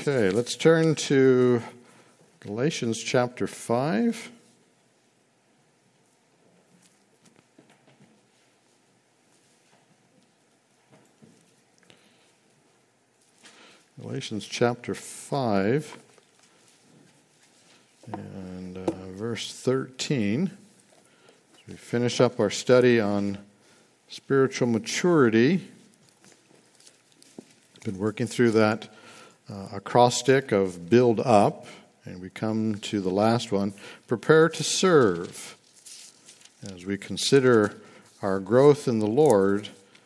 Okay, let's turn to Galatians chapter 5. Galatians chapter 5 and verse 13. As we finish up our study on spiritual maturity, been working through that acrostic of build up, and we come to the last one, prepare to serve. As we consider our growth in the Lord,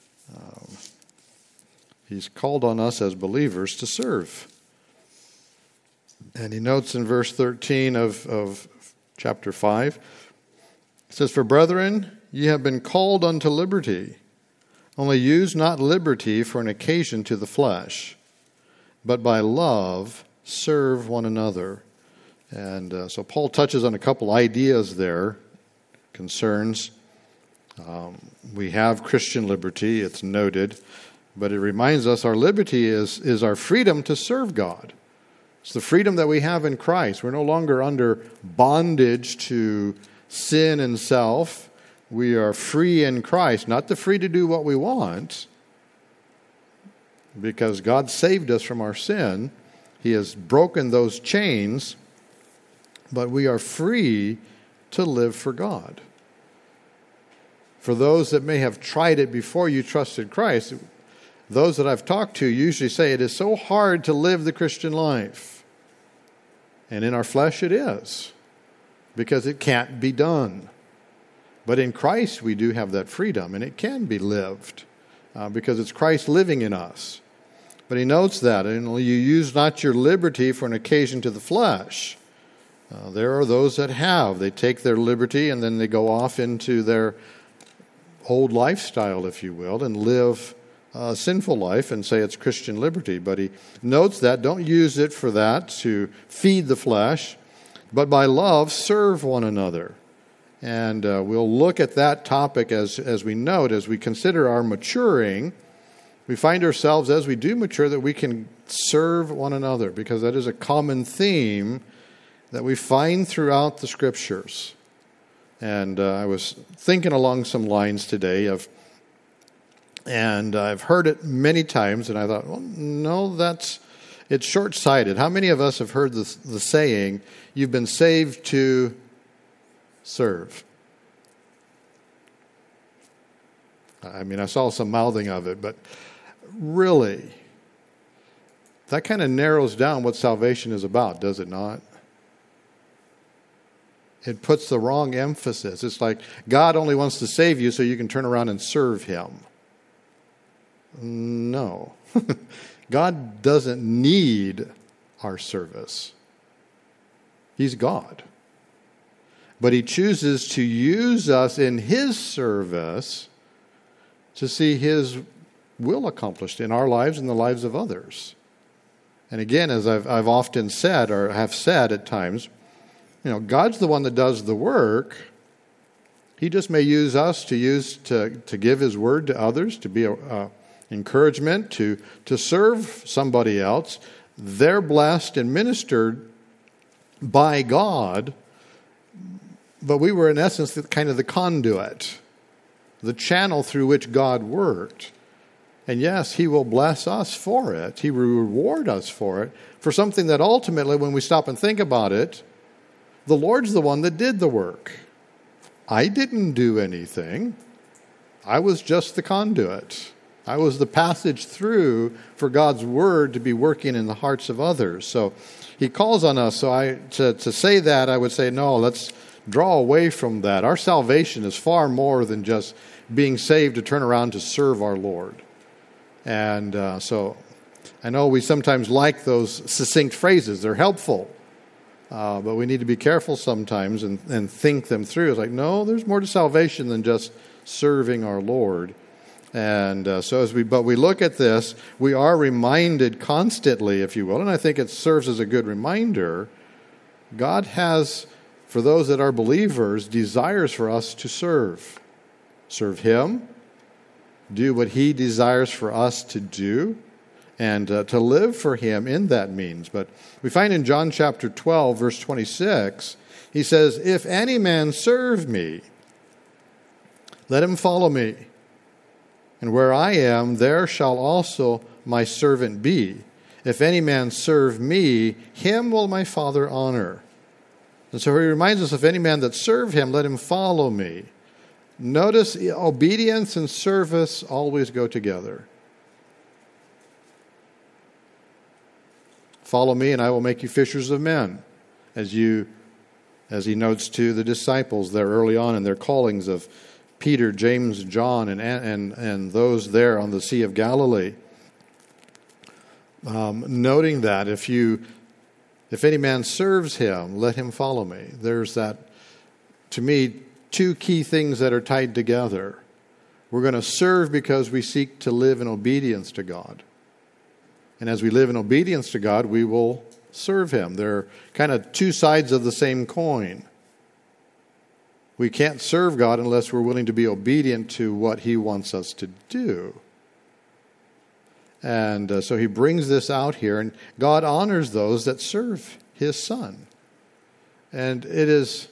He's called on us as believers to serve. And he notes in verse 13 of chapter 5, it says, "For brethren, ye have been called unto liberty. Only use not liberty for an occasion to the flesh, but by love serve one another." And so Paul touches on a couple ideas there, concerns. We have Christian liberty, it's noted, but it reminds us our liberty is our freedom to serve God. It's the freedom that we have in Christ. We're no longer under bondage to sin and self. We are free in Christ, not free to do what we want, because God saved us from our sin. He has broken those chains, but we are free to live for God. For those that may have tried it before you trusted Christ, those that I've talked to usually say it is so hard to live the Christian life. And in our flesh it is, because it can't be done. But in Christ we do have that freedom, and it can be lived because it's Christ living in us. But he notes that, and you use not your liberty for an occasion to the flesh. There are those that have. They take their liberty and then they go off into their old lifestyle, if you will, and live a sinful life and say it's Christian liberty. But he notes that. Don't use it for that, to feed the flesh, but by love serve one another. And we'll look at that topic as we note, as we consider our maturing. We find ourselves, as we do mature, that we can serve one another, because that is a common theme that we find throughout the Scriptures. And I was thinking along some lines today and I've heard it many times, and I thought, well, no, it's short-sighted. How many of us have heard the saying, you've been saved to serve? I mean, I saw some mouthing of it, but really, that kind of narrows down what salvation is about, does it not? It puts the wrong emphasis. It's like God only wants to save you so you can turn around and serve Him. No. God doesn't need our service. He's God. But He chooses to use us in His service to see His will accomplished in our lives and the lives of others. And again, as I've often said, or have said at times, God's the one that does the work. He just may use us to give His word to others, to be a encouragement, to serve somebody else. They're blessed and ministered by God, but we were in essence kind of the conduit, the channel through which God worked. And yes, He will bless us for it. He will reward us for it, for something that ultimately, when we stop and think about it, the Lord's the one that did the work. I didn't do anything. I was just the conduit. I was the passage through for God's word to be working in the hearts of others. So He calls on us. So to say that, I would say, no, let's draw away from that. Our salvation is far more than just being saved to turn around to serve our Lord. And so I know we sometimes like those succinct phrases. They're helpful. But we need to be careful sometimes and think them through. It's like, no, there's more to salvation than just serving our Lord. And so as we look at this, we are reminded constantly, if you will, and I think it serves as a good reminder, God has, for those that are believers, desires for us to serve. Serve Him, do what He desires for us to do, and to live for him in that means. But we find in John chapter 12, verse 26, he says, "If any man serve me, let him follow me. And where I am, there shall also my servant be. If any man serve me, him will my Father honor." And so he reminds us, if any man that serve him, let him follow me. Notice obedience and service always go together. Follow me and I will make you fishers of men. As he notes to the disciples there early on in their callings of Peter, James, John, and those there on the Sea of Galilee. Noting that if any man serves him, let him follow me. There's that, to me, two key things that are tied together. We're going to serve because we seek to live in obedience to God. And as we live in obedience to God, we will serve him. They're kind of two sides of the same coin. We can't serve God unless we're willing to be obedient to what he wants us to do. And so he brings this out here, and God honors those that serve his Son. And that is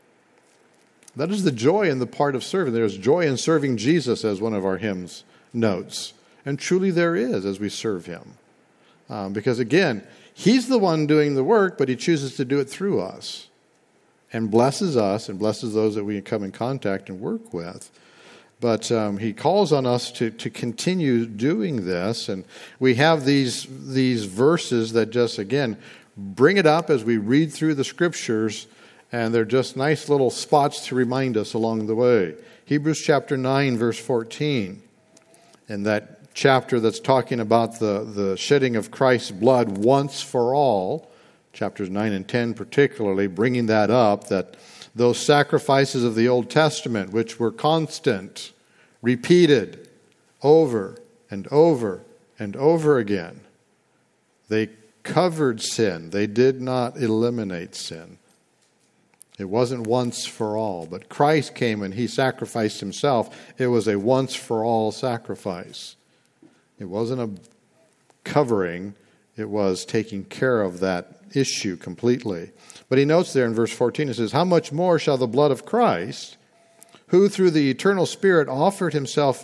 the joy in the part of serving. There's joy in serving Jesus, as one of our hymns notes. And truly there is as we serve him. Because again, he's the one doing the work, but he chooses to do it through us. And blesses us and blesses those that we come in contact and work with. But he calls on us to continue doing this. And we have these verses that just, again, bring it up as we read through the Scriptures. And they're just nice little spots to remind us along the way. Hebrews chapter 9, verse 14. And that chapter that's talking about the shedding of Christ's blood once for all. Chapters 9 and 10 particularly, bringing that up, that those sacrifices of the Old Testament, which were constant, repeated over and over and over again, they covered sin. They did not eliminate sin. It wasn't once for all, but Christ came and he sacrificed himself. It was a once for all sacrifice. It wasn't a covering. It was taking care of that issue completely. But he notes there in verse 14, it says, "How much more shall the blood of Christ, who through the eternal Spirit offered himself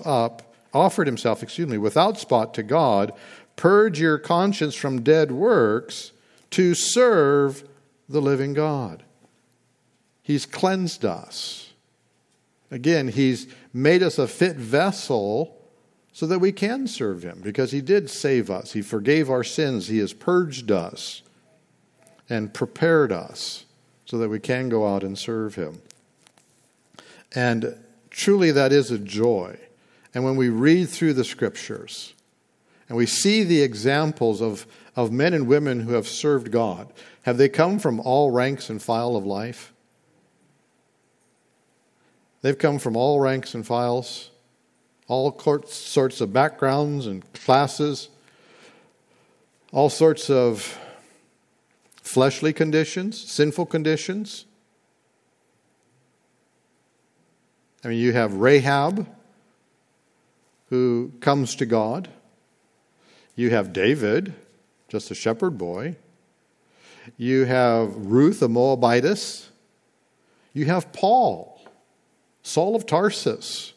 without spot to God, purge your conscience from dead works to serve the living God." He's cleansed us. Again, he's made us a fit vessel so that we can serve him, because he did save us. He forgave our sins. He has purged us and prepared us so that we can go out and serve him. And truly that is a joy. And when we read through the Scriptures and we see the examples of men and women who have served God, have they come from all ranks and file of life? They've come from all ranks and files, all sorts of backgrounds and classes, all sorts of fleshly conditions, sinful conditions. I mean, you have Rahab, who comes to God. You have David, just a shepherd boy. You have Ruth, a Moabitess. You have Paul, Saul of Tarsus,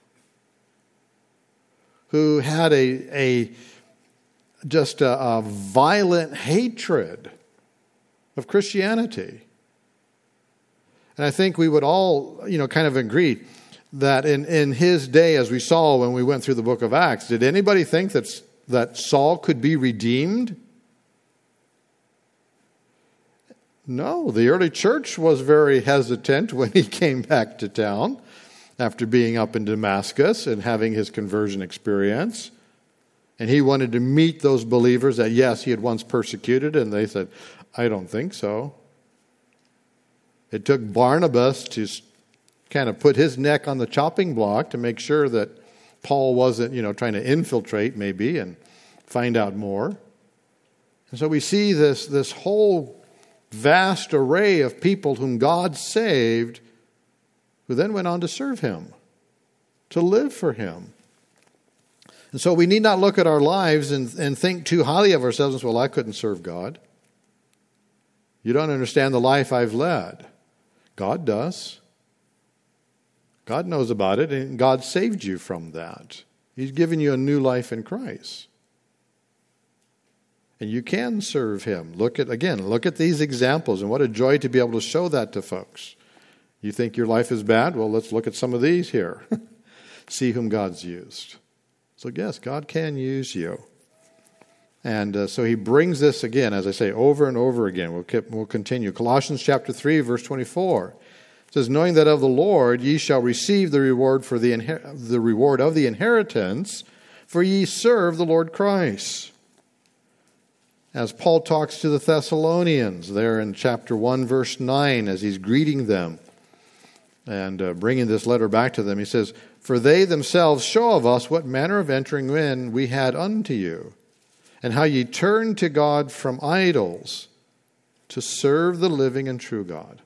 who had a violent hatred of Christianity. And I think we would all, kind of agree that in his day, as we saw when we went through the book of Acts, did anybody think that Saul could be redeemed? No, the early church was very hesitant when he came back to town after being up in Damascus and having his conversion experience. And he wanted to meet those believers that, yes, he had once persecuted, and they said, "I don't think so." It took Barnabas to kind of put his neck on the chopping block to make sure that Paul wasn't, trying to infiltrate maybe and find out more. And so we see this whole vast array of people whom God saved, who then went on to serve him, to live for him. And so we need not look at our lives and think too highly of ourselves and say, well, I couldn't serve God. You don't understand the life I've led. God does. God knows about it, and God saved you from that. He's given you a new life in Christ. And you can serve Him. Look at these examples, and what a joy to be able to show that to folks. You think your life is bad? Well, let's look at some of these here. See whom God's used. So yes, God can use you. And so He brings this again, as I say, over and over again. We'll continue. Colossians chapter 3, verse 24. It says, knowing that of the Lord ye shall receive the reward of the inheritance, for ye serve the Lord Christ. As Paul talks to the Thessalonians there in chapter 1, verse 9, as he's greeting them and bringing this letter back to them, he says, for they themselves show of us what manner of entering in we had unto you, and how ye turned to God from idols to serve the living and true God.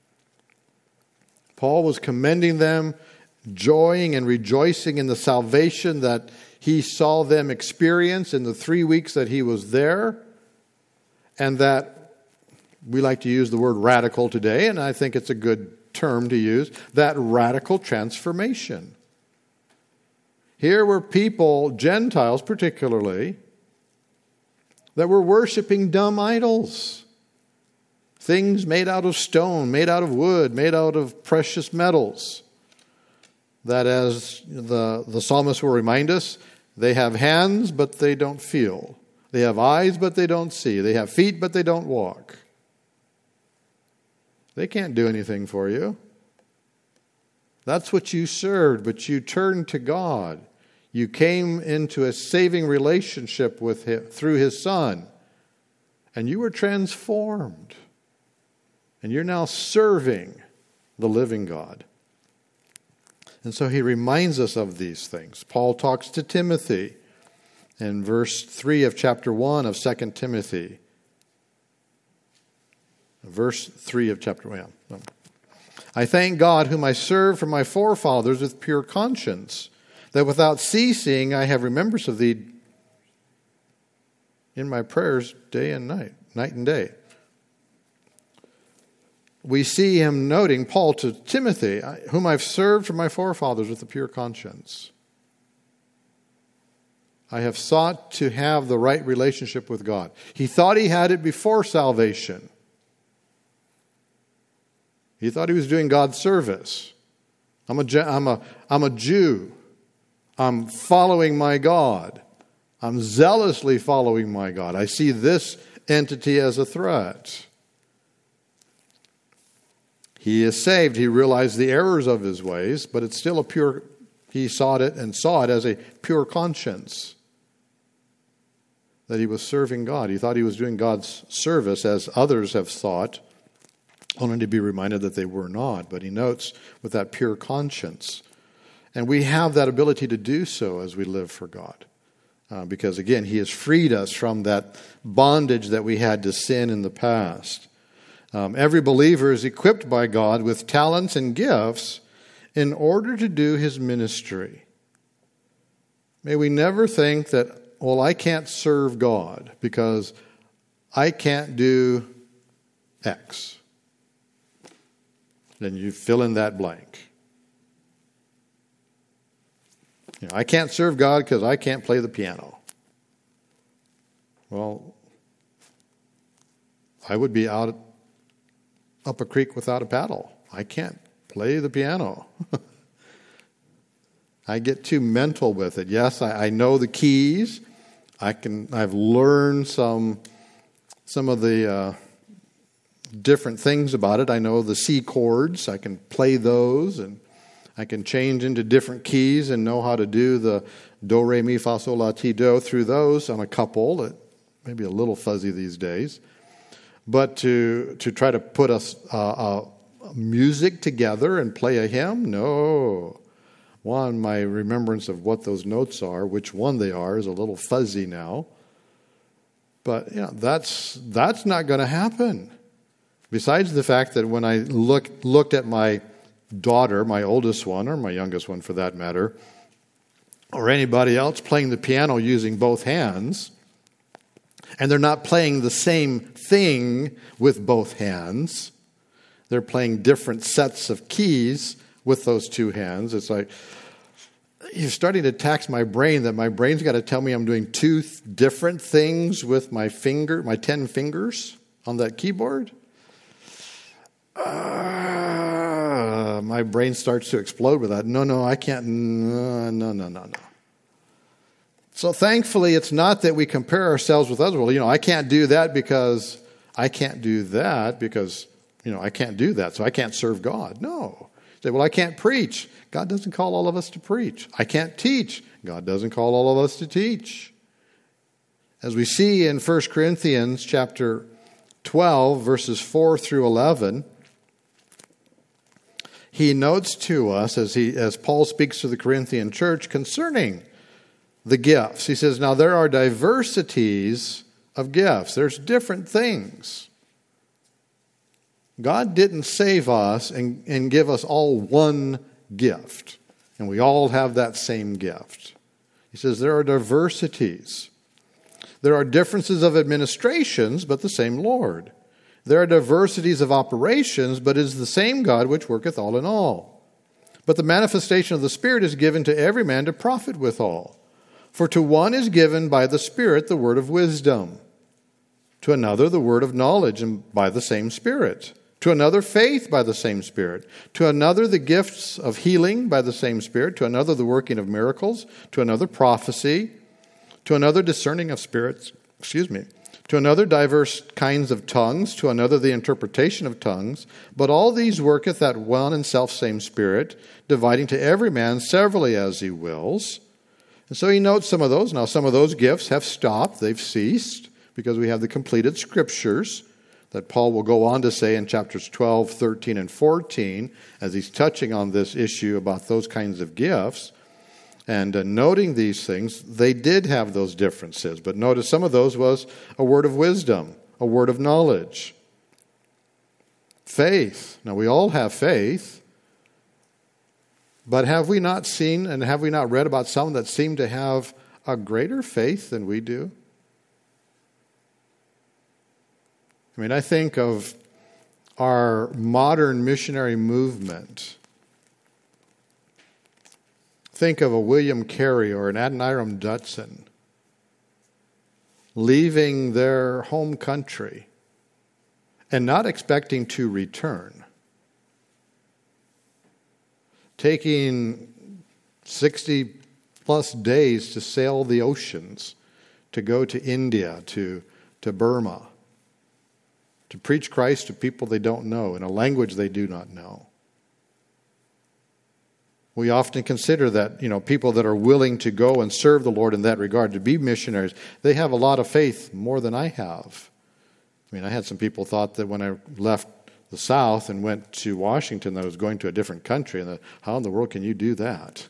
Paul was commending them, joying and rejoicing in the salvation that he saw them experience in the 3 weeks that he was there, and that we like to use the word radical today, and I think it's a good term to use, that radical transformation. Here were people, Gentiles particularly, that were worshiping dumb idols. Things made out of stone, made out of wood, made out of precious metals. That, as the psalmist will remind us, they have hands, but they don't feel. They have eyes, but they don't see. They have feet, but they don't walk. They can't do anything for you. That's what you served, but you turned to God. You came into a saving relationship with Him through His Son, and you were transformed. And you're now serving the living God. And so he reminds us of these things. Paul talks to Timothy in verse 3 of chapter 1 of 2 Timothy. Verse 3 of chapter 1. I thank God whom I serve from my forefathers with pure conscience, that without ceasing I have remembrance of thee in my prayers day and night and day. We see him noting, Paul to Timothy, whom I've served from my forefathers with a pure conscience. I have sought to have the right relationship with God. He thought he had it before salvation. He thought he was doing God's service. I'm a Jew. I'm following my God. I'm zealously following my God. I see this entity as a threat. He is saved. He realized the errors of his ways, but it's still he saw it as a pure conscience that he was serving God. He thought he was doing God's service, as others have thought, only to be reminded that they were not. But he notes with that pure conscience. And we have that ability to do so as we live for God. Because again, He has freed us from that bondage that we had to sin in the past. Every believer is equipped by God with talents and gifts in order to do His ministry. May we never think that, well, I can't serve God because I can't do X. Then you fill in that blank. I can't serve God because I can't play the piano. Well, I would be out up a creek without a paddle. I can't play the piano. I get too mental with it. Yes, I know the keys. I've learned some of the different things about it. I know the C chords. I can play those, and I can change into different keys and know how to do the do, re, mi, fa, sol, la, ti, do through those on a couple. It may be a little fuzzy these days. But to try to put a music together and play a hymn, no. One, my remembrance of what those notes are, which one they are, is a little fuzzy now. But that's not going to happen. Besides the fact that when I looked at my daughter, my oldest one, or my youngest one for that matter, or anybody else playing the piano using both hands, and they're not playing the same thing with both hands. They're playing different sets of keys with those two hands. It's like, you're starting to tax my brain, that my brain's got to tell me I'm doing two different things with my 10 fingers on that keyboard. My brain starts to explode with that. No, I can't. No. So thankfully, it's not that we compare ourselves with others. Well, I can't do that because I can't do that because, I can't do that, so I can't serve God. No. Say, well, I can't preach. God doesn't call all of us to preach. I can't teach. God doesn't call all of us to teach. As we see in 1 Corinthians chapter 12, verses 4 through 11, he notes to us, as Paul speaks to the Corinthian church concerning the gifts. He says, now there are diversities of gifts. There's different things. God didn't save us and give us all one gift, and we all have that same gift. He says there are diversities. There are differences of administrations, but the same Lord. There are diversities of operations, but it is the same God which worketh all in all. But the manifestation of the Spirit is given to every man to profit withal. For to one is given by the Spirit the word of wisdom, to another the word of knowledge, and by the same Spirit. To another, faith by the same Spirit. To another, the gifts of healing by the same Spirit. To another, the working of miracles. To another, prophecy. To another, discerning of spirits. To another, diverse kinds of tongues. To another, the interpretation of tongues. But all these worketh that one and selfsame Spirit, dividing to every man severally as he wills. And so he notes some of those. Now, some of those gifts have stopped. They've ceased because we have the completed Scriptures that Paul will go on to say in chapters 12, 13, and 14, as he's touching on this issue about those kinds of gifts. And noting these things, they did have those differences. But notice some of those was a word of wisdom, a word of knowledge. Faith. Now, we all have faith. But have we not seen and have we not read about some that seem to have a greater faith than we do? I think of our modern missionary movement. Think of a William Carey or an Adoniram Judson leaving their home country and not expecting to return. Taking 60 plus days to sail the oceans, to go to India, to Burma, to preach Christ to people they don't know in a language they do not know. We often consider that, people that are willing to go and serve the Lord in that regard, to be missionaries, they have a lot of faith, more than I have. I had some people thought that when I left the South and went to Washington, that I was going to a different country, and that, how in the world can you do that?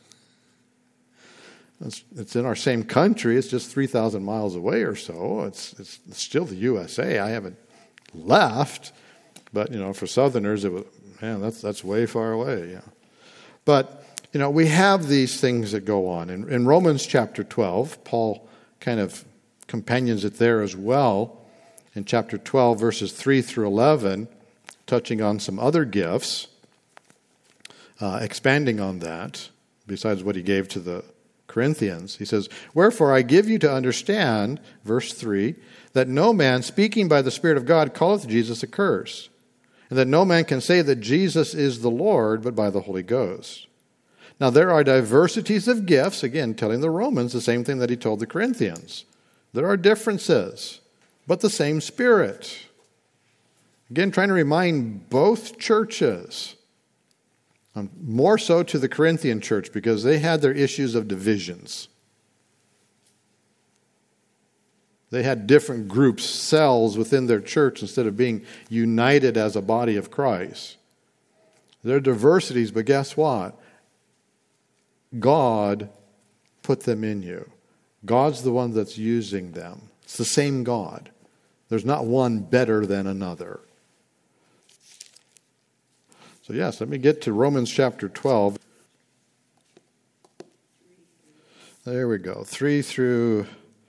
It's in our same country. It's just 3,000 miles away or so. It's still the USA. I haven't left, but for Southerners, it was, that's way far away. Yeah, but we have these things that go on in Romans chapter 12. Paul kind of companions it there as well in chapter 12, verses 3 through 11, touching on some other gifts, expanding on that besides what he gave to the Corinthians. He says, wherefore I give you to understand, verse 3, that no man speaking by the Spirit of God calleth Jesus accursed, and that no man can say that Jesus is the Lord but by the Holy Ghost. Now there are diversities of gifts, again telling the Romans the same thing that he told the Corinthians. There are differences, but the same Spirit. Again, trying to remind both churches, more so to the Corinthian church, because they had their issues of divisions. They had different groups, cells within their church instead of being united as a body of Christ. There are diversities, but guess what? God put them in you. God's the one that's using them. It's the same God. There's not one better than another. So yes, let me get to Romans chapter 12. There we go. 3 through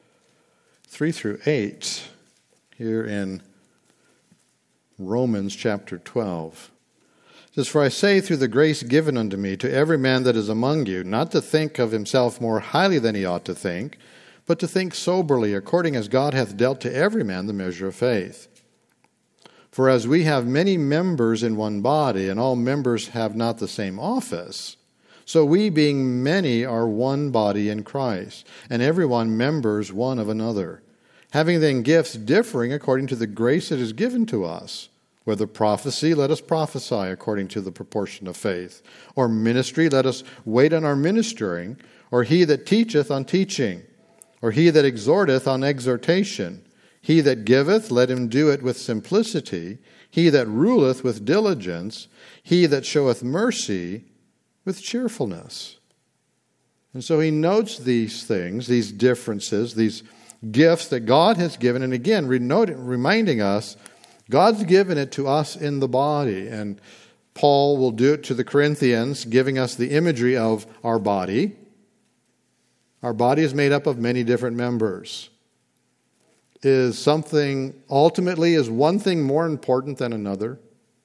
8 here in Romans chapter 12. It says, "For I say through the grace given unto me to every man that is among you, not to think of himself more highly than he ought to think, but to think soberly, according as God hath dealt to every man the measure of faith. For as we have many members in one body, and all members have not the same office, so we, being many, are one body in Christ, and every one members one of another. Having then gifts differing according to the grace that is given to us, whether prophecy, let us prophesy according to the proportion of faith, or ministry, let us wait on our ministering, or he that teacheth on teaching, or he that exhorteth on exhortation. He that giveth, let him do it with simplicity, he that ruleth with diligence, he that showeth mercy with cheerfulness." And so he notes these things, these differences, these gifts that God has given. And again, reminding us, God's given it to us in the body. And Paul will do it to the Corinthians, giving us the imagery of our body. Our body is made up of many different members. Is one thing more important than another?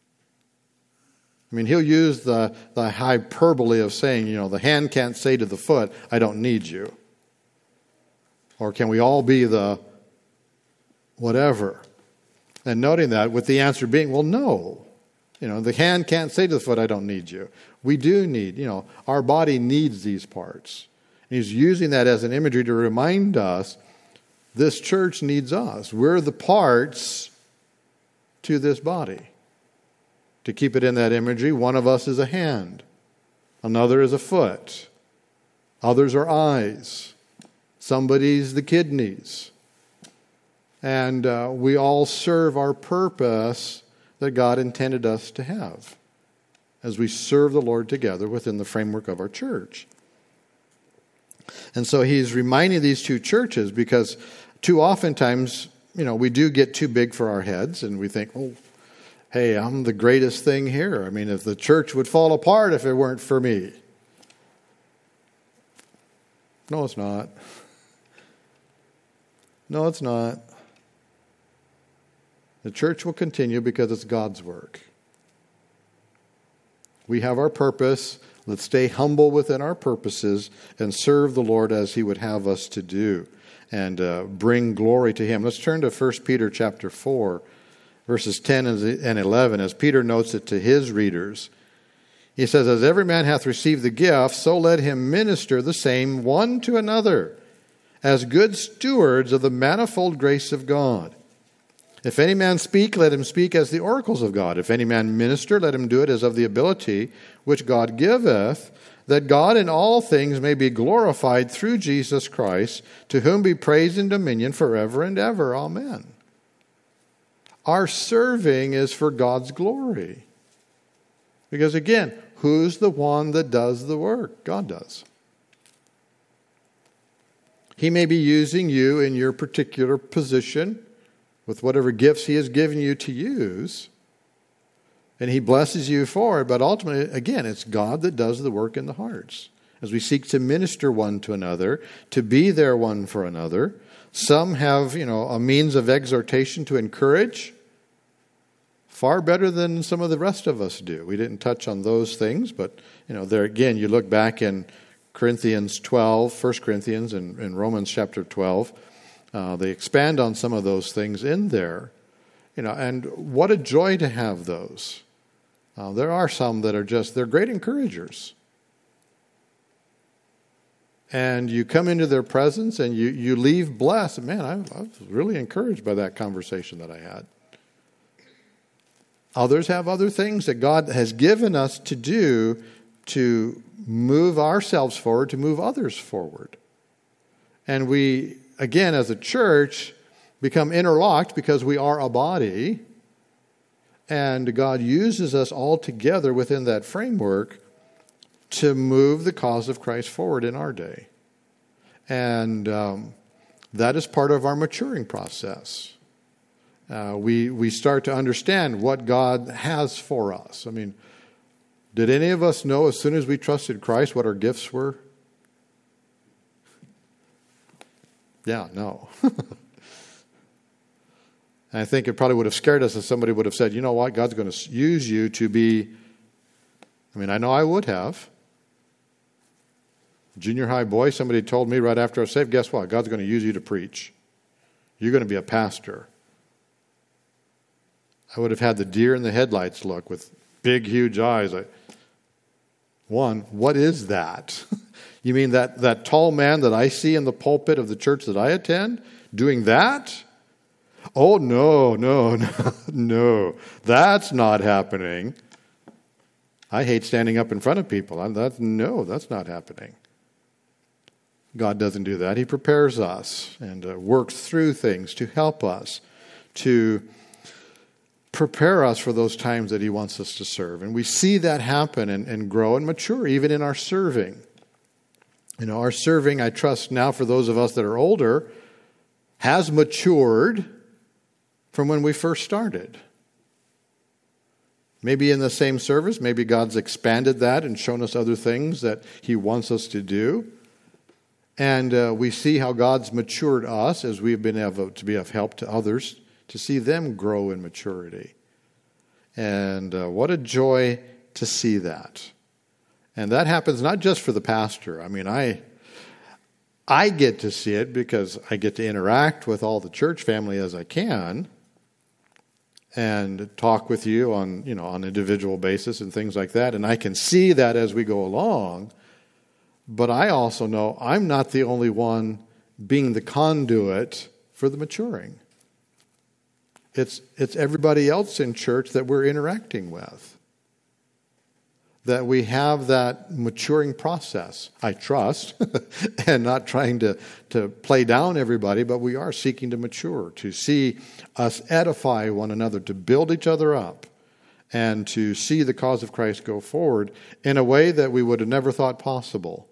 I mean, he'll use the hyperbole of saying, the hand can't say to the foot, I don't need you. Or can we all be the whatever? And noting that with the answer being, well, no. The hand can't say to the foot, I don't need you. We do need, our body needs these parts. And he's using that as an imagery to remind us this church needs us. We're the parts to this body. To keep it in that imagery, one of us is a hand. Another is a foot. Others are eyes. Somebody's the kidneys. And we all serve our purpose that God intended us to have as we serve the Lord together within the framework of our church. And so he's reminding these two churches because too oftentimes, we do get too big for our heads and we think, oh, hey, I'm the greatest thing here. I mean, if the church would fall apart if it weren't for me. No, it's not. No, it's not. The church will continue because it's God's work. We have our purpose. Let's stay humble within our purposes and serve the Lord as He would have us to do and bring glory to Him. Let's turn to 1 Peter chapter 4, verses 10 and 11, as Peter notes it to his readers. He says, "As every man hath received the gift, so let him minister the same one to another, as good stewards of the manifold grace of God. If any man speak, let him speak as the oracles of God. If any man minister, let him do it as of the ability which God giveth, that God in all things may be glorified through Jesus Christ, to whom be praise and dominion forever and ever. Amen." Our serving is for God's glory. Because again, who's the one that does the work? God does. He may be using you in your particular position with whatever gifts He has given you to use, and He blesses you for it, but ultimately, again, it's God that does the work in the hearts. As we seek to minister one to another, to be there one for another. Some have, a means of exhortation to encourage, far better than some of the rest of us do. We didn't touch on those things, but, there again, you look back in Corinthians 12, 1 Corinthians and Romans chapter 12, they expand on some of those things in there. And what a joy to have those. There are some that are they're great encouragers. And you come into their presence and you leave blessed. Man, I was really encouraged by that conversation that I had. Others have other things that God has given us to do to move ourselves forward, to move others forward. And we, again, as a church, become interlocked because we are a body. And God uses us all together within that framework to move the cause of Christ forward in our day. And that is part of our maturing process. We start to understand what God has for us. I mean, did any of us know as soon as we trusted Christ what our gifts were? Yeah, no. And I think it probably would have scared us if somebody would have said, you know what, God's going to use you to be, I know I would have. Junior high boy, somebody told me right after I was saved, guess what? God's going to use you to preach. You're going to be a pastor. I would have had the deer in the headlights look with big, huge eyes. One, what is that? You mean that tall man that I see in the pulpit of the church that I attend doing that? Oh, no. That's not happening. I hate standing up in front of people. That's not happening. God doesn't do that. He prepares us and works through things to help us, to prepare us for those times that He wants us to serve. And we see that happen and grow and mature even in our serving. Our serving, I trust now for those of us that are older, has matured from when we first started. Maybe in the same service, maybe God's expanded that and shown us other things that He wants us to do. And we see how God's matured us as we've been able to be of help to others, to see them grow in maturity. And what a joy to see that. And that happens not just for the pastor. I get to see it because I get to interact with all the church family as I can and talk with you on an individual basis and things like that. And I can see that as we go along. But I also know I'm not the only one being the conduit for the maturing. It's everybody else in church that we're interacting with. That we have that maturing process, I trust, and not trying to play down everybody, but we are seeking to mature, to see us edify one another, to build each other up, and to see the cause of Christ go forward in a way that we would have never thought possible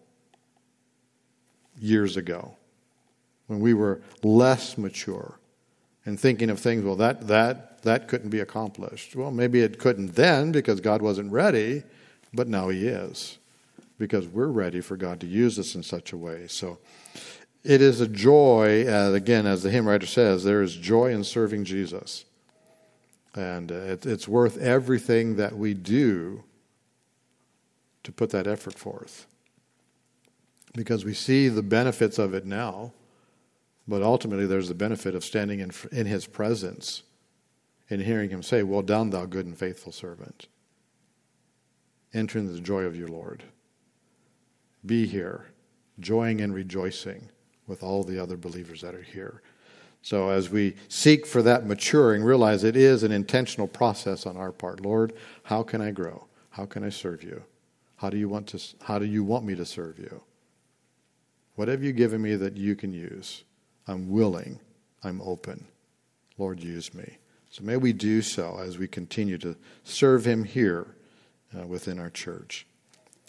years ago, when we were less mature and thinking of things, well, that couldn't be accomplished. Well, maybe it couldn't then because God wasn't ready, but now He is, because we're ready for God to use us in such a way. So it is a joy, again, as the hymn writer says, there is joy in serving Jesus. And it's worth everything that we do to put that effort forth. Because we see the benefits of it now, but ultimately there's the benefit of standing in His presence and hearing Him say, well done, thou good and faithful servant. Enter into the joy of your Lord. Be here, joying and rejoicing with all the other believers that are here. So as we seek for that maturing, realize it is an intentional process on our part. Lord, how can I grow? How can I serve you? How do you want me to serve you? What have you given me that you can use? I'm willing. I'm open. Lord, use me. So may we do so as we continue to serve Him here within our church.